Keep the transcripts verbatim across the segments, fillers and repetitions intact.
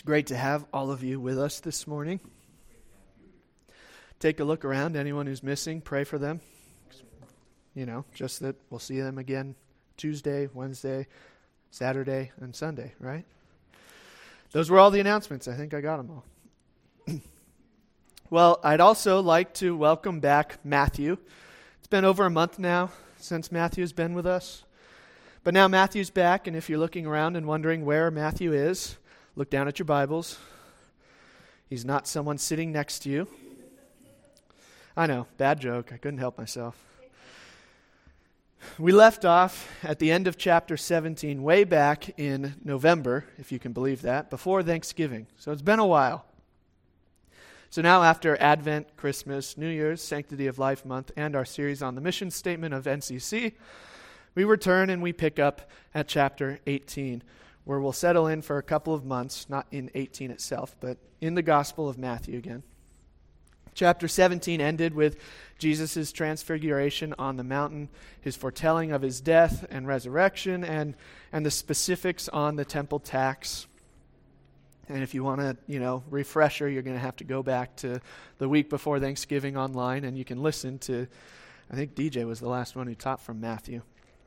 Great to have all of you with us this morning. Take a look around. Anyone who's missing, pray for them. You know, just that we'll see them again Tuesday, Wednesday, Saturday, and Sunday, right? Those were all the announcements. I think I got them all. Well, I'd also like to welcome back Matthew. It's been over a month now since Matthew's been with us. But now Matthew's back, and if you're looking around and wondering where Matthew is, look down at your Bibles. He's not someone sitting next to you. I know, bad joke. I couldn't help myself. We left off at the end of chapter seventeen, way back in November, if you can believe that, before Thanksgiving. So it's been a while. So now after Advent, Christmas, New Year's, Sanctity of Life Month, and our series on the mission statement of N C C, we return and we pick up at chapter eighteen, where we'll settle in for a couple of months, not in eighteen itself, but in the Gospel of Matthew again. Chapter seventeen ended with Jesus' transfiguration on the mountain, his foretelling of his death and resurrection, and, and the specifics on the temple tax. And if you want to, you know, refresher, you're going to have to go back to the week before Thanksgiving online, and you can listen to, I think D J was the last one who taught from Matthew.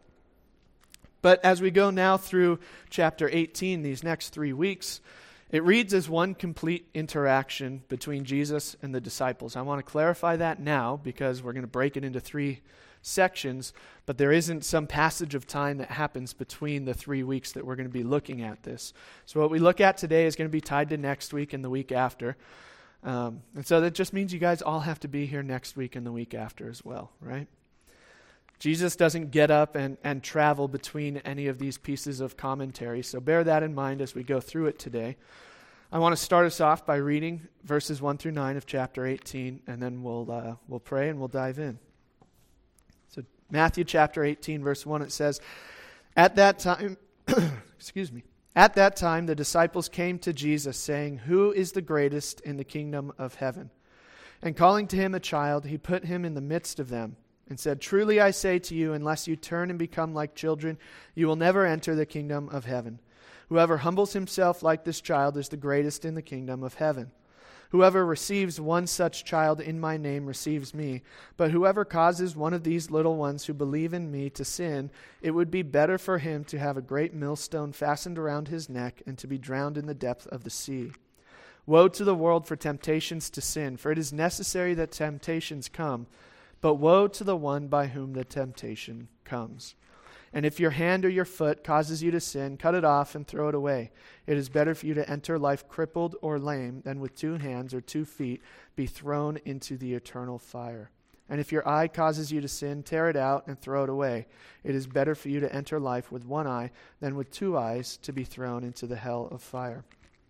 But as we go now through chapter eighteen, these next three weeks, it reads as one complete interaction between Jesus and the disciples. I want to clarify that now because we're going to break it into three sections, but there isn't some passage of time that happens between the three weeks that we're going to be looking at this. So what we look at today is going to be tied to next week and the week after. Um, and so that just means you guys all have to be here next week and the week after as well, right? Jesus doesn't get up and, and travel between any of these pieces of commentary, so bear that in mind as we go through it today. I want to start us off by reading verses one through nine of chapter eighteen, and then we'll uh, we'll pray and we'll dive in. So Matthew chapter eighteen, verse one, it says, At that time, excuse me, at that time the disciples came to Jesus, saying, Who is the greatest in the kingdom of heaven? And calling to him a child, he put him in the midst of them, and said, Truly I say to you, unless you turn and become like children, you will never enter the kingdom of heaven. Whoever humbles himself like this child is the greatest in the kingdom of heaven. Whoever receives one such child in my name receives me. But whoever causes one of these little ones who believe in me to sin, it would be better for him to have a great millstone fastened around his neck and to be drowned in the depth of the sea. Woe to the world for temptations to sin, for it is necessary that temptations come, but woe to the one by whom the temptation comes. And if your hand or your foot causes you to sin, cut it off and throw it away. It is better for you to enter life crippled or lame than with two hands or two feet be thrown into the eternal fire. And if your eye causes you to sin, tear it out and throw it away. It is better for you to enter life with one eye than with two eyes to be thrown into the hell of fire.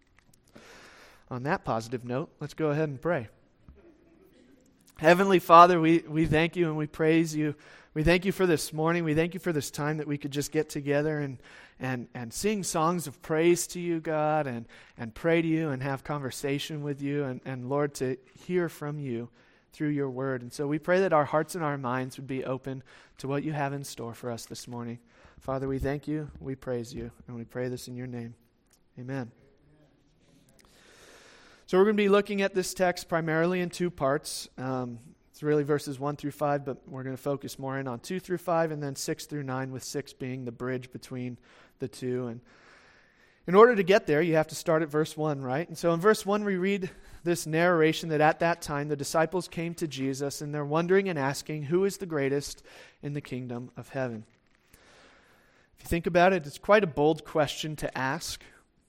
On that positive note, let's go ahead and pray. Heavenly Father, we, we thank you and we praise you. We thank you for this morning. We thank you for this time that we could just get together and and, and sing songs of praise to you, God, and, and pray to you and have conversation with you, and, and Lord, to hear from you through your word. And so we pray that our hearts and our minds would be open to what you have in store for us this morning. Father, we thank you, we praise you, and we pray this in your name. Amen. So we're going to be looking at this text primarily in two parts. Um, it's really verses one through five, but we're going to focus more in on two through five, and then six through nine, with six being the bridge between the two. And in order to get there, you have to start at verse one, right? And so in verse one, we read this narration that at that time the disciples came to Jesus, and they're wondering and asking, who is the greatest in the kingdom of heaven? If you think about it, it's quite a bold question to ask.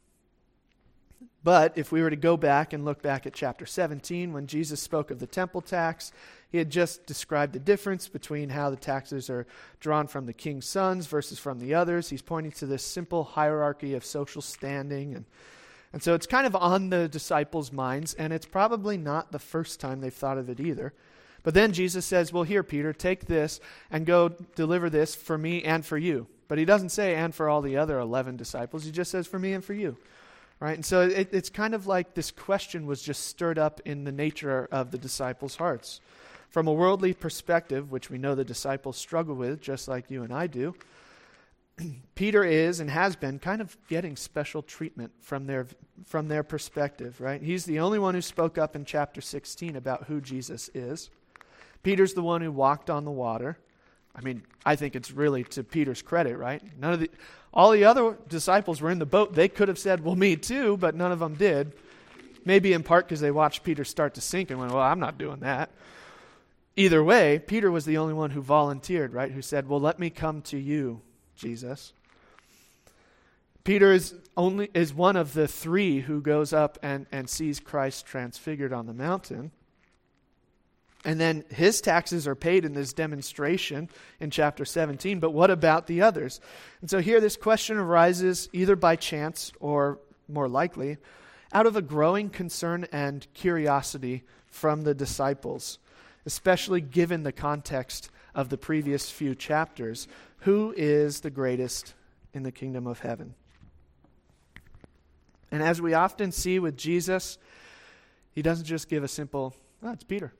But if we were to go back and look back at chapter seventeen, when Jesus spoke of the temple tax, he had just described the difference between how the taxes are drawn from the king's sons versus from the others. He's pointing to this simple hierarchy of social standing. And, and so it's kind of on the disciples' minds, and it's probably not the first time they've thought of it either. But then Jesus says, well, here, Peter, take this and go deliver this for me and for you. But he doesn't say, and for all the other eleven disciples. He just says, for me and for you. Right? And so it, it's kind of like this question was just stirred up in the nature of the disciples' hearts. From a worldly perspective, which we know the disciples struggle with, just like you and I do, Peter is and has been kind of getting special treatment from their from their perspective, right? He's the only one who spoke up in chapter sixteen about who Jesus is. Peter's the one who walked on the water. I mean, I think it's really to Peter's credit, right? None of the all the other disciples were in the boat. They could have said, "Well, me too," but none of them did. Maybe in part because they watched Peter start to sink and went, "Well, I'm not doing that." Either way, Peter was the only one who volunteered, right? Who said, "Well, let me come to you, Jesus." Peter is only is one of the three who goes up and, and sees Christ transfigured on the mountain. And then his taxes are paid in this demonstration in chapter seventeen. But what about the others? And so here this question arises either by chance or more likely out of a growing concern and curiosity from the disciples, especially given the context of the previous few chapters. Who is the greatest in the kingdom of heaven? And as we often see with Jesus, he doesn't just give a simple, "Oh, it's Peter."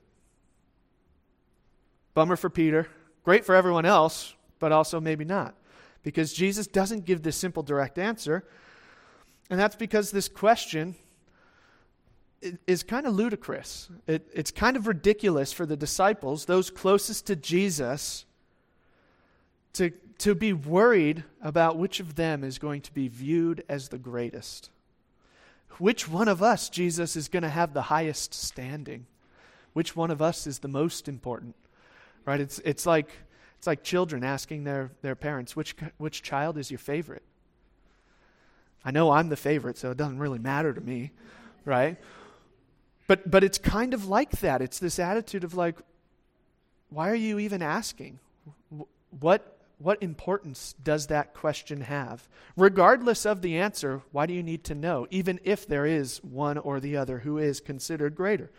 Bummer for Peter. Great for everyone else, but also maybe not. Because Jesus doesn't give this simple, direct answer. And that's because this question is kind of ludicrous. It, it's kind of ridiculous for the disciples, those closest to Jesus, to, to be worried about which of them is going to be viewed as the greatest. Which one of us, Jesus, is going to have the highest standing? Which one of us is the most important? Right? It's it's like it's like children asking their, their parents, which which child is your favorite? I know I'm the favorite, so it doesn't really matter to me, right? But but it's kind of like that. It's this attitude of like, why are you even asking? What what importance does that question have? Regardless of the answer, why do you need to know, even if there is one or the other who is considered greater?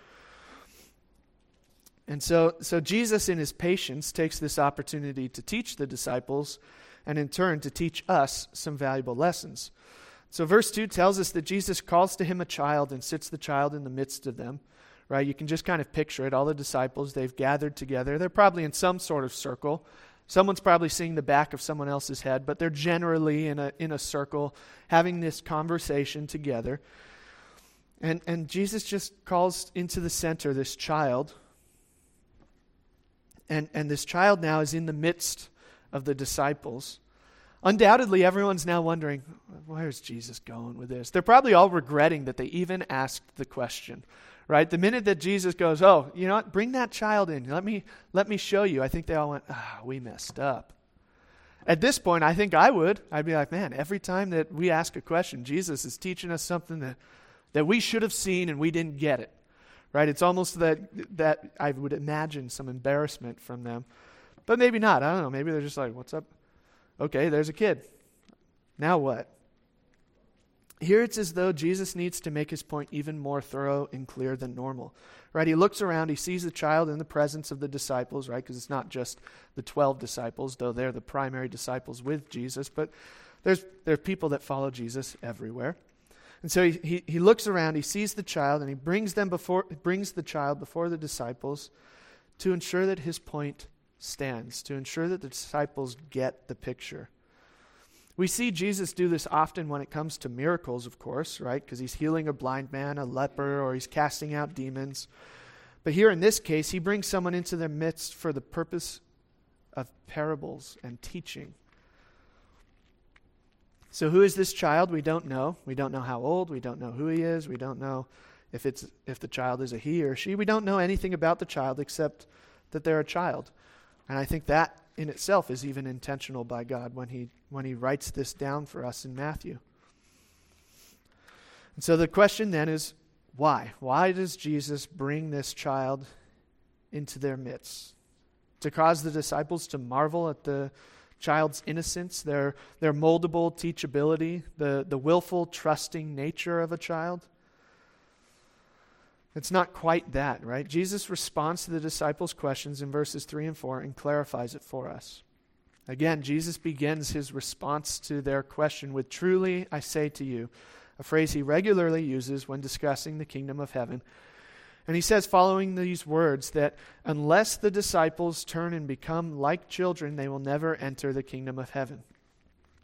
And so, so Jesus, in his patience, takes this opportunity to teach the disciples and in turn to teach us some valuable lessons. So verse two tells us that Jesus calls to him a child and sits the child in the midst of them. Right? You can just kind of picture it. All the disciples, they've gathered together. They're probably in some sort of circle. Someone's probably seeing the back of someone else's head, but they're generally in a in a circle having this conversation together. And and Jesus just calls into the center this child. And, and this child now is in the midst of the disciples. Undoubtedly, everyone's now wondering, where's Jesus going with this? They're probably all regretting that they even asked the question, right? The minute that Jesus goes, oh, you know what, bring that child in. Let me, let me show you. I think they all went, ah, we messed up. At this point, I think I would. I'd be like, man, every time that we ask a question, Jesus is teaching us something that, that we should have seen and we didn't get it. Right? It's almost that that I would imagine some embarrassment from them. But maybe not. I don't know. Maybe they're just like, what's up? Okay, there's a kid. Now what? Here it's as though Jesus needs to make his point even more thorough and clear than normal. Right? He looks around, he sees the child in the presence of the disciples, right? Because it's not just the twelve disciples, though they're the primary disciples with Jesus, but there's there are people that follow Jesus everywhere. And so he, he he looks around, he sees the child, and he brings them before brings the child before the disciples to ensure that his point stands, to ensure that the disciples get the picture. We see Jesus do this often when it comes to miracles, of course, right? Because he's healing a blind man, a leper, or he's casting out demons. But here in this case, he brings someone into their midst for the purpose of parables and teaching. So who is this child? We don't know. We don't know how old. We don't know who he is. We don't know if it's if the child is a he or she. We don't know anything about the child except that they're a child. And I think that in itself is even intentional by God when he when he writes this down for us in Matthew. And so the question then is, why? Why does Jesus bring this child into their midst? To cause the disciples to marvel at the child's innocence, their their moldable teachability, the, the willful, trusting nature of a child? It's not quite that, right? Jesus responds to the disciples' questions in verses three and four and clarifies it for us. Again, Jesus begins his response to their question with, "Truly I say to you," a phrase he regularly uses when discussing the kingdom of heaven. And he says, following these words, that unless the disciples turn and become like children, they will never enter the kingdom of heaven.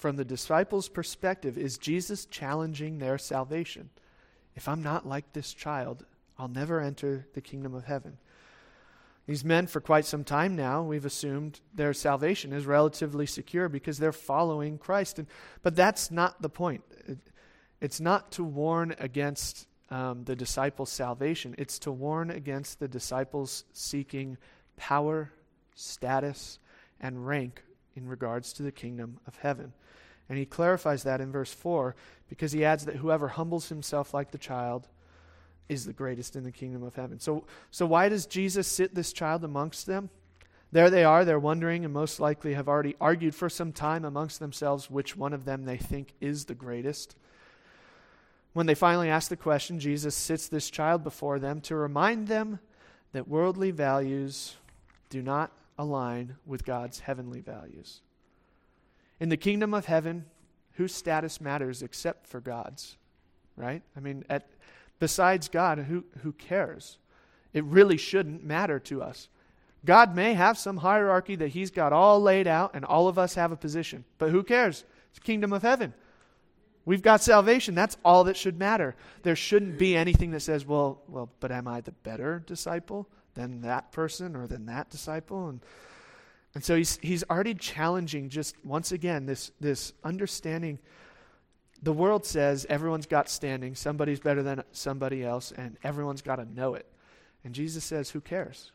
from the disciples' perspective, is Jesus challenging their salvation. If I'm not like this child, I'll never enter the kingdom of heaven. These men, for quite some time now, we've assumed their salvation is relatively secure because they're following Christ. And, but that's not the point. It, it's not to warn against um, the disciples' salvation. It's to warn against the disciples seeking power, status, and rank in regards to the kingdom of heaven. And he clarifies that in verse four because he adds that whoever humbles himself like the child is the greatest in the kingdom of heaven. So, so why does Jesus sit this child amongst them? There they are, they're wondering, and most likely have already argued for some time amongst themselves which one of them they think is the greatest. When they finally ask the question, Jesus sits this child before them to remind them that worldly values do not align with God's heavenly values. In the kingdom of heaven, whose status matters except for God's, right? I mean, at besides God, who, who cares? It really shouldn't matter to us. God may have some hierarchy that he's got all laid out and all of us have a position, but who cares? It's the kingdom of heaven. We've got salvation. That's all that should matter. There shouldn't be anything that says, well, well, but am I the better disciple than that person or than that disciple? And and so he's he's already challenging just once again this this understanding. The world says everyone's got standing, somebody's better than somebody else, and everyone's got to know it. And Jesus says, who cares?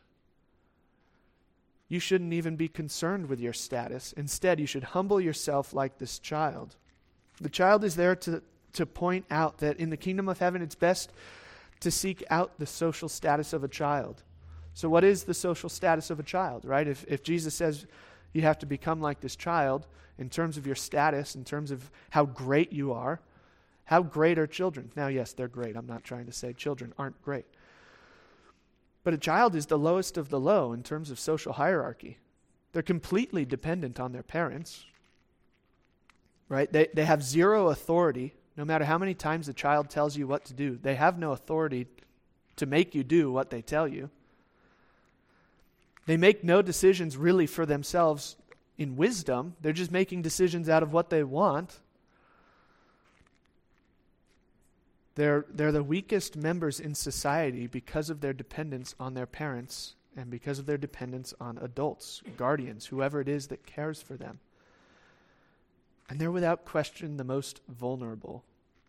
You shouldn't even be concerned with your status. Instead, you should humble yourself like this child. The child is there to, to point out that in the kingdom of heaven, it's best to seek out the social status of a child. So what is the social status of a child, right? If, if Jesus says you have to become like this child, in terms of your status, in terms of how great you are, how great are children? Now, yes, they're great. I'm not trying to say children aren't great. But a child is the lowest of the low in terms of social hierarchy. They're completely dependent on their parents, right? They, they have zero authority. No matter how many times the child tells you what to do, they have no authority to make you do what they tell you. They make no decisions really for themselves in wisdom. They're just making decisions out of what they want. They're, they're the weakest members in society because of their dependence on their parents and because of their dependence on adults, guardians, whoever it is that cares for them. And they're without question the most vulnerable.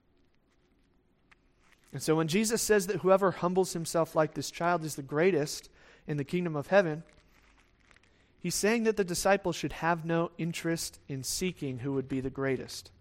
And so when Jesus says that whoever humbles himself like this child is the greatest in the kingdom of heaven, he's saying that the disciples should have no interest in seeking who would be the greatest.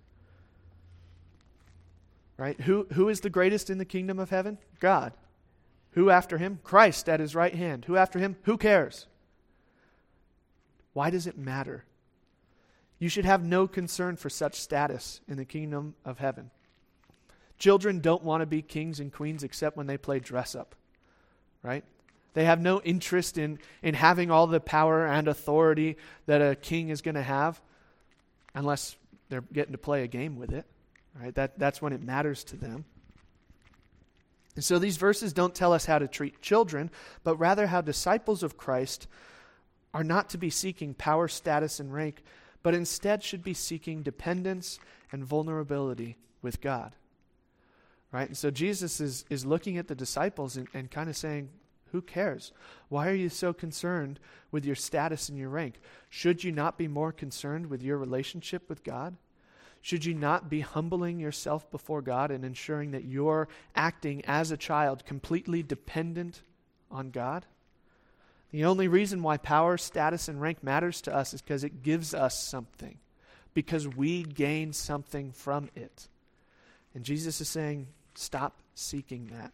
Right? Who, who is the greatest in the kingdom of heaven? God. Who after him? Christ at his right hand. Who after him? Who cares? Why does it matter? You should have no concern for such status in the kingdom of heaven. Children don't want to be kings and queens except when they play dress up. Right? They have no interest in, in having all the power and authority that a king is going to have unless they're getting to play a game with it. Right? That, that's when it matters to them. And so these verses don't tell us how to treat children, but rather how disciples of Christ are not to be seeking power, status, and rank, but instead should be seeking dependence and vulnerability with God. Right? And so Jesus is, is looking at the disciples and, and kind of saying, who cares? Why are you so concerned with your status and your rank? Should you not be more concerned with your relationship with God? Should you not be humbling yourself before God and ensuring that you're acting as a child completely dependent on God? The only reason why power, status, and rank matters to us is because it gives us something, because we gain something from it. And Jesus is saying, stop seeking that.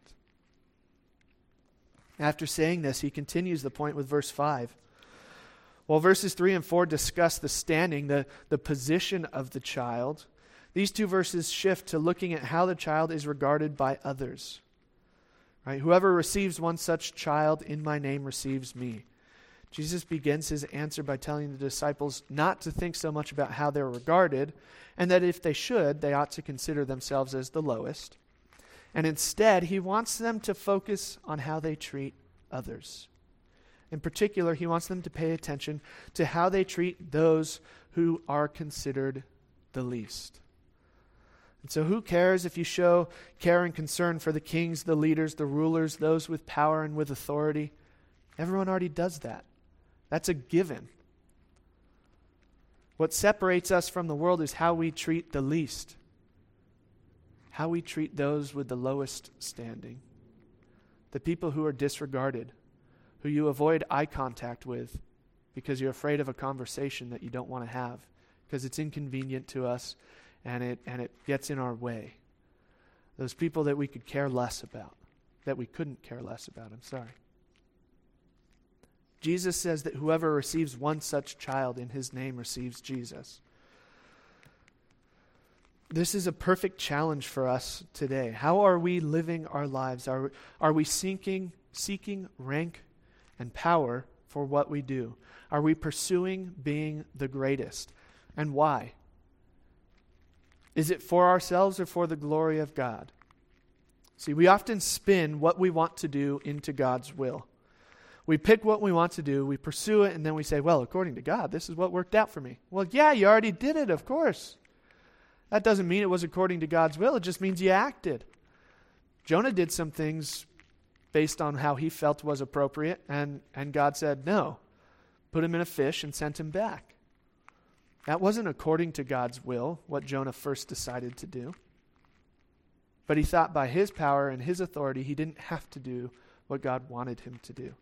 After saying this, he continues the point with verse five. While verses three and four discuss the standing, the, the position of the child, these two verses shift to looking at how the child is regarded by others. Right? Whoever receives one such child in my name receives me. Jesus begins his answer by telling the disciples not to think so much about how they're regarded, and that if they should, they ought to consider themselves as the lowest. And instead, he wants them to focus on how they treat others. In particular, he wants them to pay attention to how they treat those who are considered the least. And so who cares if you show care and concern for the kings, the leaders, the rulers, those with power and with authority? Everyone already does that. That's a given. What separates us from the world is how we treat the least, how we treat those with the lowest standing, the people who are disregarded, who you avoid eye contact with because you're afraid of a conversation that you don't want to have, because it's inconvenient to us and it and it gets in our way. Those people that we could care less about, that we couldn't care less about, I'm sorry. Jesus says that whoever receives one such child in his name receives Jesus. This is a perfect challenge for us today. How are we living our lives? Are, are we seeking, seeking rank and power for what we do? Are we pursuing being the greatest? And why? Is it for ourselves or for the glory of God? See, we often spin what we want to do into God's will. We pick what we want to do, we pursue it, and then we say, well, according to God, this is what worked out for me. Well, yeah, you already did it, of course. That doesn't mean it was according to God's will. It just means you acted. Jonah did some things based on how he felt was appropriate, and, and God said, no, put him in a fish and sent him back. That wasn't according to God's will, what Jonah first decided to do. But he thought by his power and his authority, he didn't have to do what God wanted him to do.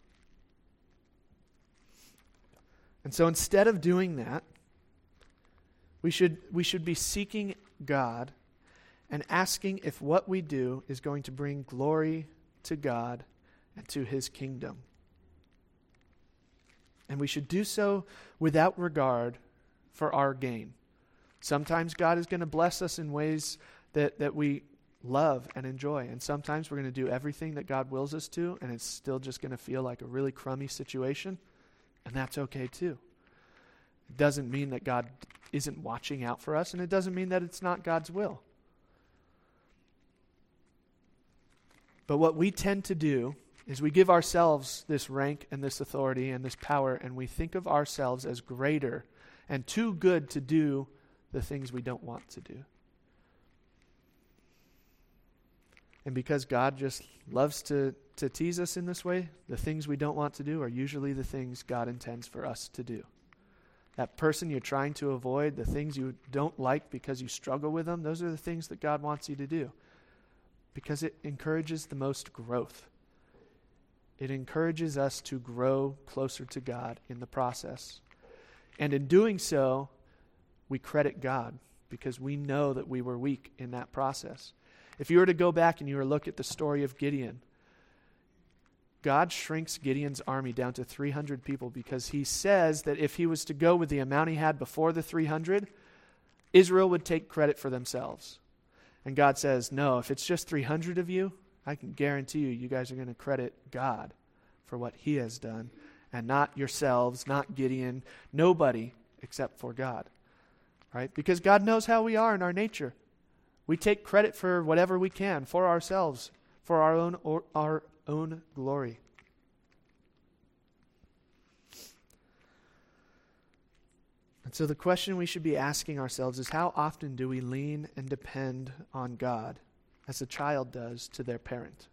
And so instead of doing that, we should we should be seeking God and asking if what we do is going to bring glory to God and to his kingdom. And we should do so without regard for our gain. Sometimes God is going to bless us in ways that, that we love and enjoy. And sometimes we're going to do everything that God wills us to, and it's still just going to feel like a really crummy situation. And that's okay too. It doesn't mean that God isn't watching out for us, and it doesn't mean that it's not God's will. But what we tend to do is we give ourselves this rank and this authority and this power, and we think of ourselves as greater and too good to do the things we don't want to do. And because God just loves to, to tease us in this way, the things we don't want to do are usually the things God intends for us to do. That person you're trying to avoid, the things you don't like because you struggle with them, those are the things that God wants you to do. Because it encourages the most growth. It encourages us to grow closer to God in the process. And in doing so, we credit God because we know that we were weak in that process. If you were to go back and you were to look at the story of Gideon, God shrinks Gideon's army down to three hundred people because he says that if he was to go with the amount he had before the three hundred, Israel would take credit for themselves. And God says, no, if it's just three hundred of you, I can guarantee you, you guys are going to credit God for what he has done and not yourselves, not Gideon, nobody except for God. Right? Because God knows how we are in our nature. We take credit for whatever we can for ourselves, for our own or our own glory. And so the question we should be asking ourselves is, how often do we lean and depend on God as a child does to their parent?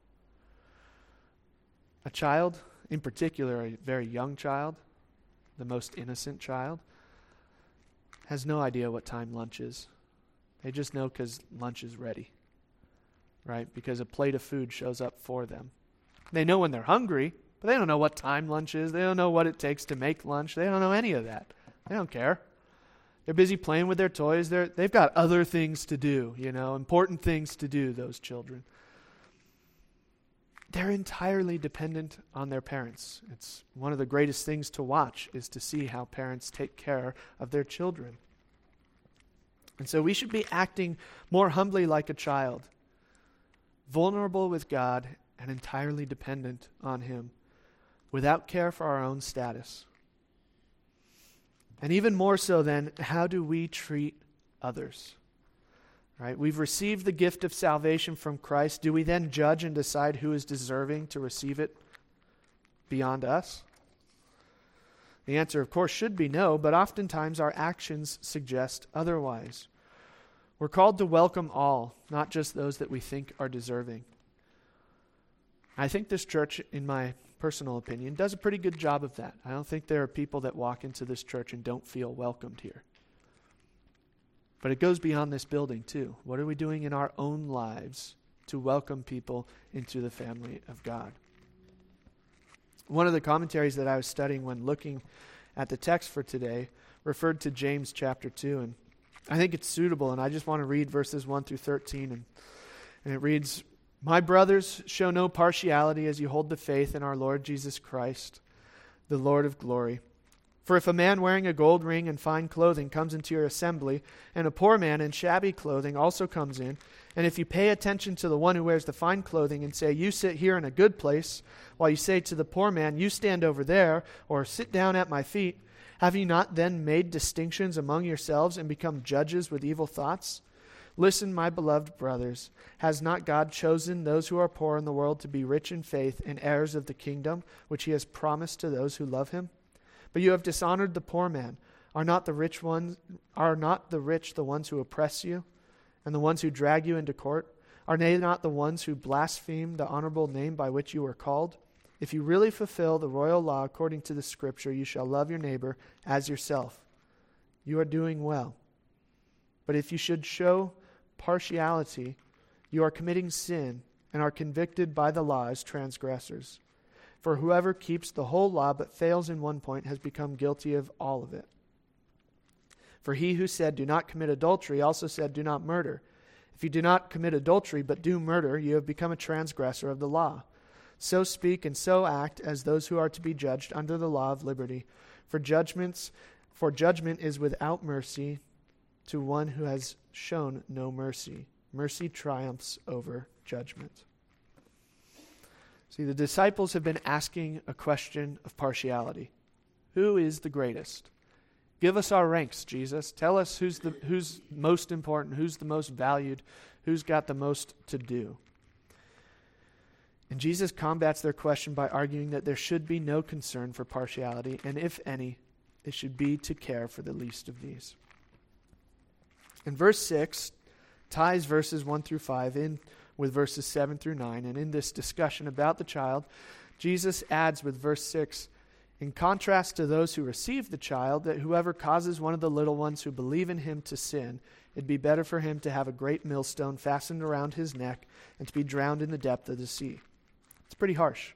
A child, in particular a very young child, the most innocent child, has no idea what time lunch is. They just know because lunch is ready, right? Because a plate of food shows up for them. They know when they're hungry, but they don't know what time lunch is. They don't know what it takes to make lunch. They don't know any of that. They don't care. They're busy playing with their toys. They're, they've got other things to do, you know, important things to do, those children. They're entirely dependent on their parents. It's one of the greatest things to watch is to see how parents take care of their children. And so we should be acting more humbly like a child, vulnerable with God and entirely dependent on him, without care for our own status. And even more so then, how do we treat others? Right? We've received the gift of salvation from Christ. Do we then judge and decide who is deserving to receive it beyond us? The answer, of course, should be no, but oftentimes our actions suggest otherwise. We're called to welcome all, not just those that we think are deserving. I think this church, in my personal opinion, does a pretty good job of that. I don't think there are people that walk into this church and don't feel welcomed here. But it goes beyond this building too. What are we doing in our own lives to welcome people into the family of God? One of the commentaries that I was studying when looking at the text for today referred to James chapter two, and I think it's suitable, and I just want to read verses one through thirteen, and, and it reads, "My brothers, show no partiality as you hold the faith in our Lord Jesus Christ, the Lord of glory. For if a man wearing a gold ring and fine clothing comes into your assembly, and a poor man in shabby clothing also comes in, and if you pay attention to the one who wears the fine clothing and say, 'You sit here in a good place,' while you say to the poor man, 'You stand over there,' or 'Sit down at my feet,' have you not then made distinctions among yourselves and become judges with evil thoughts? Listen, my beloved brothers, has not God chosen those who are poor in the world to be rich in faith and heirs of the kingdom which he has promised to those who love him? But you have dishonored the poor man. Are not the rich ones are not the rich the ones who oppress you, and the ones who drag you into court? Are they not the ones who blaspheme the honorable name by which you were called? If you really fulfill the royal law according to the scripture, you shall love your neighbor as yourself. You are doing well. But if you should show partiality, you are committing sin and are convicted by the law as transgressors. For whoever keeps the whole law but fails in one point has become guilty of all of it. For he who said, 'Do not commit adultery,' also said, 'Do not murder.' If you do not commit adultery but do murder, you have become a transgressor of the law. So speak and so act as those who are to be judged under the law of liberty. For judgments, for judgment is without mercy to one who has shown no mercy. Mercy triumphs over judgment." See, the disciples have been asking a question of partiality. Who is the greatest? Give us our ranks, Jesus. Tell us who's the who's most important, who's the most valued, who's got the most to do. And Jesus combats their question by arguing that there should be no concern for partiality, and if any, it should be to care for the least of these. And verse six ties verses one through five in with verses seven through nine. And in this discussion about the child, Jesus adds with verse six, in contrast to those who receive the child, that whoever causes one of the little ones who believe in him to sin, it'd be better for him to have a great millstone fastened around his neck and to be drowned in the depth of the sea. It's pretty harsh.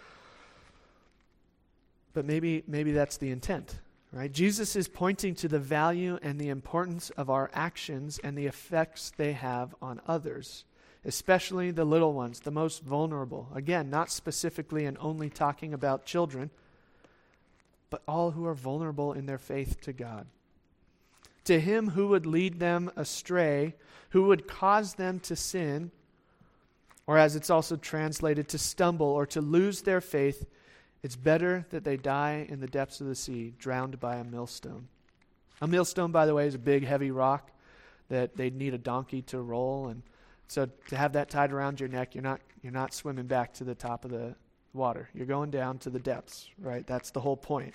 But maybe maybe that's the intent. Right? Jesus is pointing to the value and the importance of our actions and the effects they have on others, especially the little ones, the most vulnerable. Again, not specifically and only talking about children, but all who are vulnerable in their faith to God. To him who would lead them astray, who would cause them to sin, or as it's also translated, to stumble or to lose their faith, it's better that they die in the depths of the sea, drowned by a millstone. A millstone, by the way, is a big, heavy rock that they'd need a donkey to roll. And so to have that tied around your neck, you're not you're not swimming back to the top of the water. You're going down to the depths, right? That's the whole point.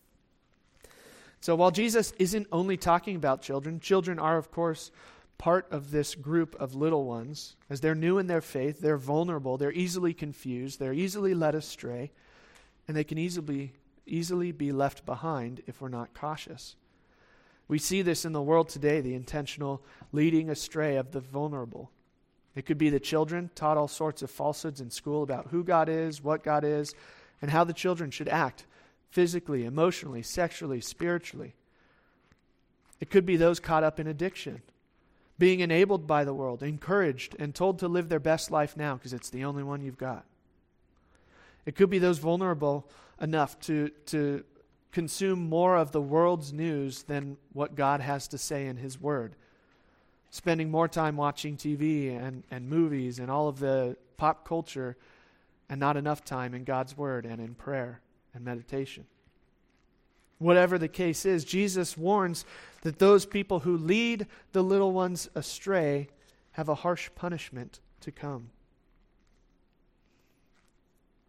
So while Jesus isn't only talking about children, children are, of course, part of this group of little ones. As they're new in their faith, they're vulnerable, they're easily confused, they're easily led astray, and they can easily, easily be left behind if we're not cautious. We see this in the world today, the intentional leading astray of the vulnerable. It could be the children taught all sorts of falsehoods in school about who God is, what God is, and how the children should act physically, emotionally, sexually, spiritually. It could be those caught up in addiction, being enabled by the world, encouraged, and told to live their best life now because it's the only one you've got. It could be those vulnerable enough to, to consume more of the world's news than what God has to say in his word. Spending more time watching T V and, and movies and all of the pop culture and not enough time in God's word and in prayer and meditation. Whatever the case is, Jesus warns that those people who lead the little ones astray have a harsh punishment to come.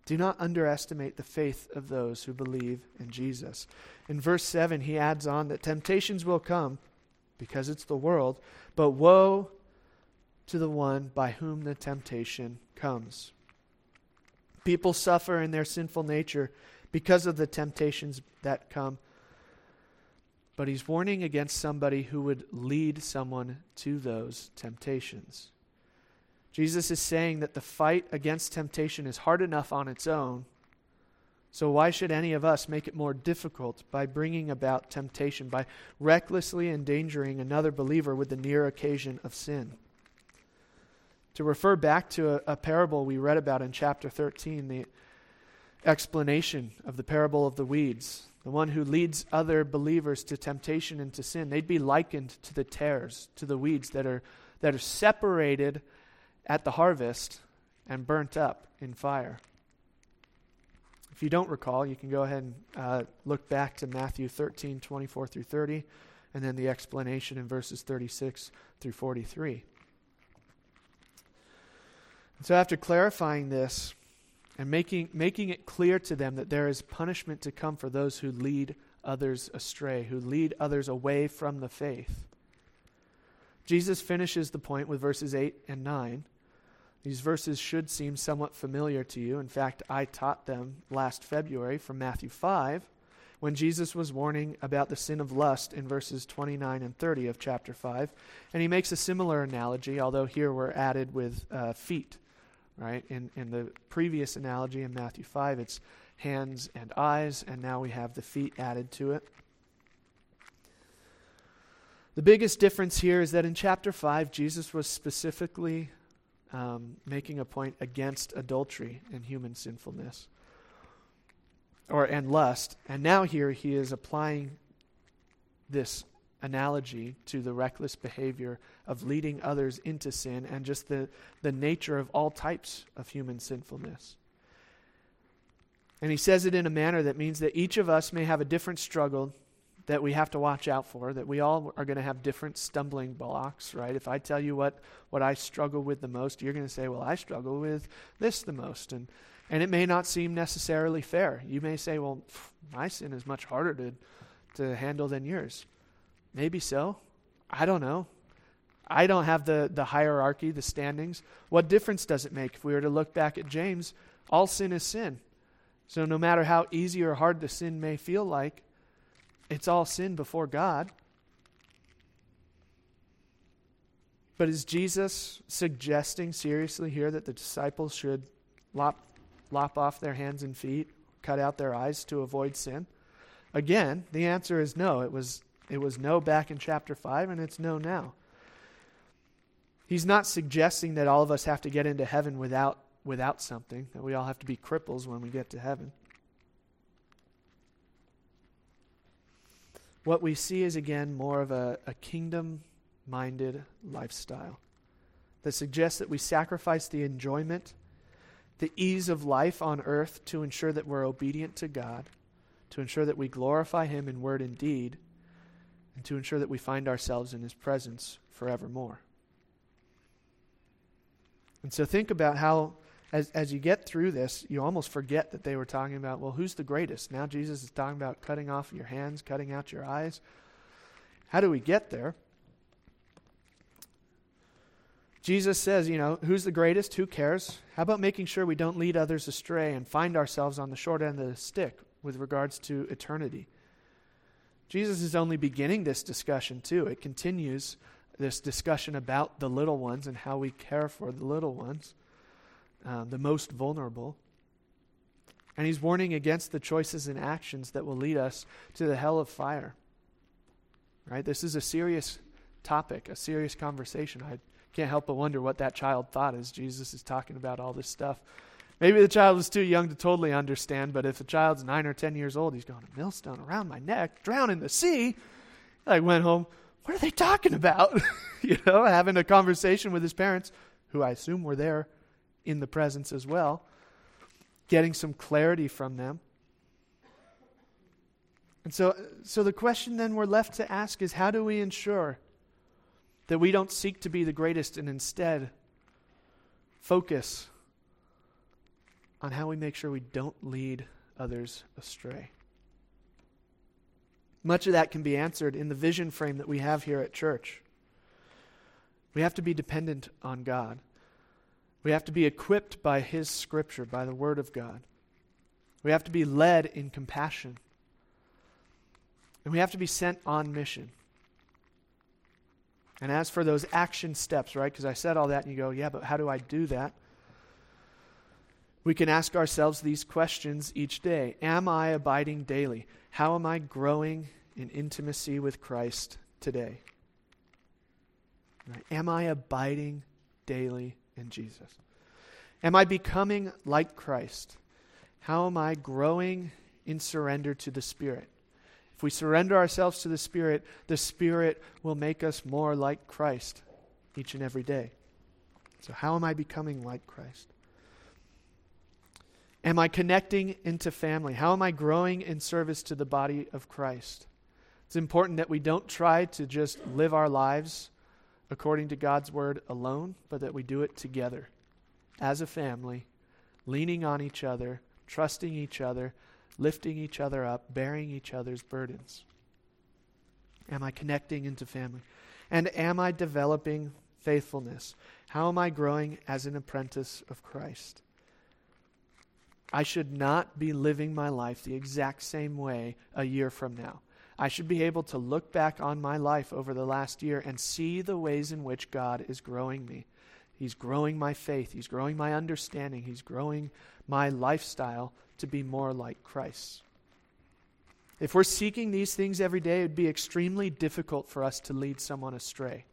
Do not underestimate the faith of those who believe in Jesus. In verse seven, he adds on that temptations will come because it's the world, but woe to the one by whom the temptation comes. People suffer in their sinful nature because of the temptations that come. But he's warning against somebody who would lead someone to those temptations. Jesus is saying that the fight against temptation is hard enough on its own, so why should any of us make it more difficult by bringing about temptation, by recklessly endangering another believer with the near occasion of sin? To refer back to a, a parable we read about in chapter thirteen, the explanation of the parable of the weeds, the one who leads other believers to temptation and to sin, they'd be likened to the tares, to the weeds that are that are separated at the harvest and burnt up in fire. If you don't recall, you can go ahead and uh, look back to Matthew thirteen, twenty-four through thirty, and then the explanation in verses thirty-six through forty-three. And so after clarifying this and making, making it clear to them that there is punishment to come for those who lead others astray, who lead others away from the faith, Jesus finishes the point with verses eight and nine. These verses should seem somewhat familiar to you. In fact, I taught them last February from Matthew five when Jesus was warning about the sin of lust in verses twenty-nine and thirty of chapter five. And he makes a similar analogy, although here we're added with uh, feet. Right? In, in the previous analogy in Matthew five, it's hands and eyes, and now we have the feet added to it. The biggest difference here is that in chapter five, Jesus was specifically um, making a point against adultery and human sinfulness, or and lust. And now here he is applying this analogy to the reckless behavior of leading others into sin and just the, the nature of all types of human sinfulness. And he says it in a manner that means that each of us may have a different struggle that we have to watch out for, that we all are going to have different stumbling blocks, right? If I tell you what, what I struggle with the most, you're going to say, well, I struggle with this the most. And, and it may not seem necessarily fair. You may say, well, pff, my sin is much harder to, to handle than yours. Maybe so. I don't know. I don't have the, the hierarchy, the standings. What difference does it make? If we were to look back at James, all sin is sin. So no matter how easy or hard the sin may feel like, it's all sin before God. But is Jesus suggesting seriously here that the disciples should lop, lop off their hands and feet, cut out their eyes to avoid sin? Again, the answer is no. It was It was no back in chapter five, and it's no now. He's not suggesting that all of us have to get into heaven without, without something, that we all have to be cripples when we get to heaven. What we see is, again, more of a, a kingdom-minded lifestyle that suggests that we sacrifice the enjoyment, the ease of life on earth to ensure that we're obedient to God, to ensure that we glorify Him in word and deed, and to ensure that we find ourselves in His presence forevermore. And so think about how, as, as you get through this, you almost forget that they were talking about, well, who's the greatest? Now Jesus is talking about cutting off your hands, cutting out your eyes. How do we get there? Jesus says, you know, who's the greatest? Who cares? How about making sure we don't lead others astray and find ourselves on the short end of the stick with regards to eternity? Jesus is only beginning this discussion too. It continues this discussion about the little ones and how we care for the little ones, uh, the most vulnerable. And he's warning against the choices and actions that will lead us to the hell of fire. Right? This is a serious topic, a serious conversation. I can't help but wonder what that child thought as Jesus is talking about all this stuff. Maybe the child was too young to totally understand, but if the child's nine or ten years old, he's going, a millstone around my neck, drown in the sea. I went home, what are they talking about? you know, having a conversation with his parents, who I assume were there in the presence as well, getting some clarity from them. And so, so the question then we're left to ask is, how do we ensure that we don't seek to be the greatest and instead focus on how we make sure we don't lead others astray. Much of that can be answered in the vision frame that we have here at church. We have to be dependent on God. We have to be equipped by His Scripture, by the Word of God. We have to be led in compassion. And we have to be sent on mission. And as for those action steps, right? Because I said all that and you go, yeah, but how do I do that? We can ask ourselves these questions each day. Am I abiding daily? How am I growing in intimacy with Christ today? Right? Am I abiding daily in Jesus? Am I becoming like Christ? How am I growing in surrender to the Spirit? If we surrender ourselves to the Spirit, the Spirit will make us more like Christ each and every day. So how am I becoming like Christ? Am I connecting into family? How am I growing in service to the body of Christ? It's important that we don't try to just live our lives according to God's word alone, but that we do it together as a family, leaning on each other, trusting each other, lifting each other up, bearing each other's burdens. Am I connecting into family? And am I developing faithfulness? How am I growing as an apprentice of Christ? I should not be living my life the exact same way a year from now. I should be able to look back on my life over the last year and see the ways in which God is growing me. He's growing my faith. He's growing my understanding. He's growing my lifestyle to be more like Christ. If we're seeking these things every day, it would be extremely difficult for us to lead someone astray.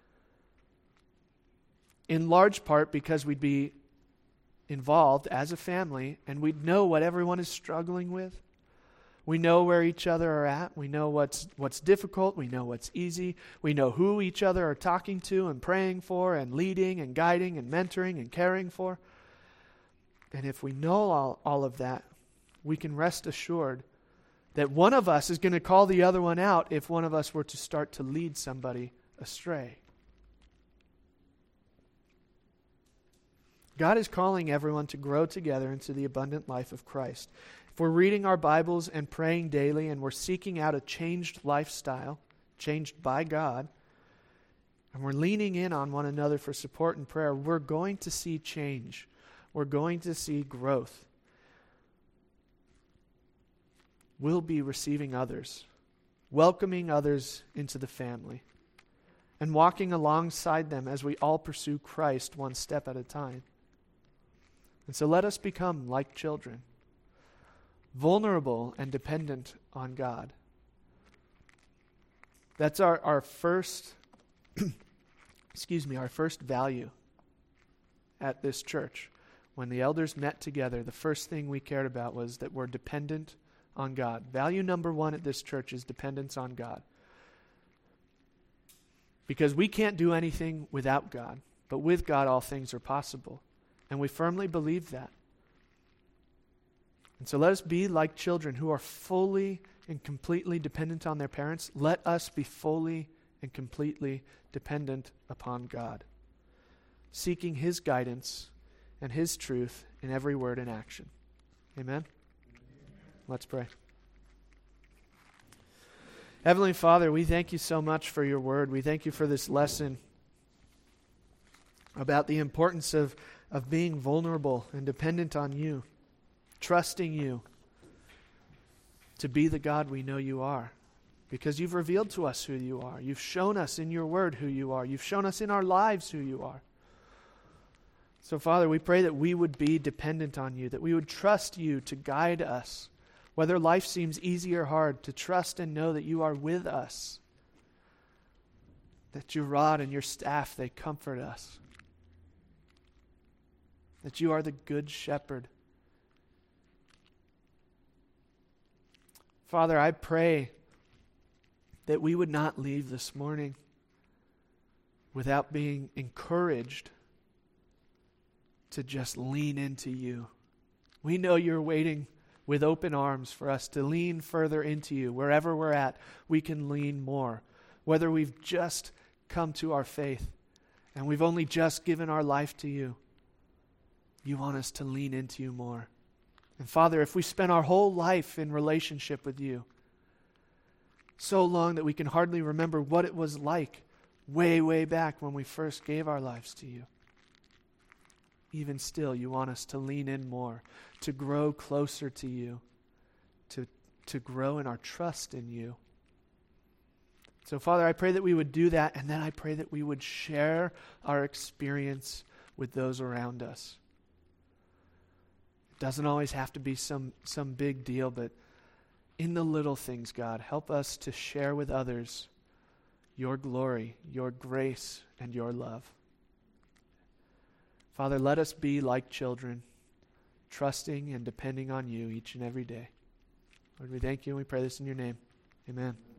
In large part because we'd be involved as a family and we'd know what everyone is struggling with. We know where each other are at. We know what's what's difficult. We know what's easy. We know who each other are talking to and praying for and leading and guiding and mentoring and caring for. And if we know all, all of that, we can rest assured that one of us is going to call the other one out if one of us were to start to lead somebody astray. God is calling everyone to grow together into the abundant life of Christ. If we're reading our Bibles and praying daily and we're seeking out a changed lifestyle, changed by God, and we're leaning in on one another for support and prayer, we're going to see change. We're going to see growth. We'll be receiving others, welcoming others into the family, and walking alongside them as we all pursue Christ one step at a time. And so let us become like children, vulnerable and dependent on God. That's our, our first, excuse me, our first value at this church. When the elders met together, the first thing we cared about was that we're dependent on God. Value number one at this church is dependence on God. Because we can't do anything without God, but with God all things are possible. And we firmly believe that. And so let us be like children who are fully and completely dependent on their parents. Let us be fully and completely dependent upon God, seeking His guidance and His truth in every word and action. Amen? Let's pray. Heavenly Father, we thank you so much for your word. We thank you for this lesson about the importance of, of being vulnerable and dependent on you, trusting you to be the God we know you are, because you've revealed to us who you are. You've shown us in your word who you are. You've shown us in our lives who you are. So, Father, we pray that we would be dependent on you, that we would trust you to guide us, whether life seems easy or hard, to trust and know that you are with us, that your rod and your staff, they comfort us, that you are the good shepherd. Father, I pray that we would not leave this morning without being encouraged to just lean into you. We know you're waiting with open arms for us to lean further into you. Wherever we're at, we can lean more. Whether we've just come to our faith and we've only just given our life to you, you want us to lean into you more. And Father, if we spend our whole life in relationship with you, so long that we can hardly remember what it was like way, way back when we first gave our lives to you, even still, you want us to lean in more, to grow closer to you, to, to grow in our trust in you. So, Father, I pray that we would do that, and then I pray that we would share our experience with those around us. It doesn't always have to be some, some big deal, but in the little things, God, help us to share with others your glory, your grace, and your love. Father, let us be like children, trusting and depending on you each and every day. Lord, we thank you and we pray this in your name. Amen.